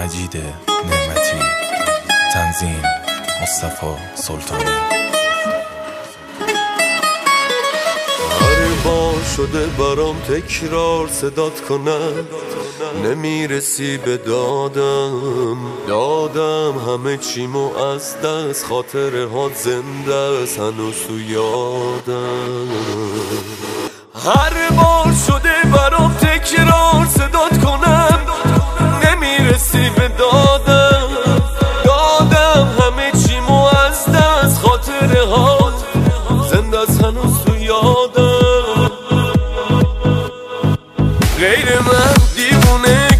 مجید نعمتی. تنظیم مصطفی سلطانی. هر بار شده برام تکرار صدات کنم، نمیرسی به دادم همه چیمو از دست، خاطره ها زنده است هنوز تو یادم. هر بار شده برام تکرار صدات کنم، نمیرسی به دادم همه چیمو از دست، خاطره ها زنده است هنوز تو یادم. غیر من دیوونه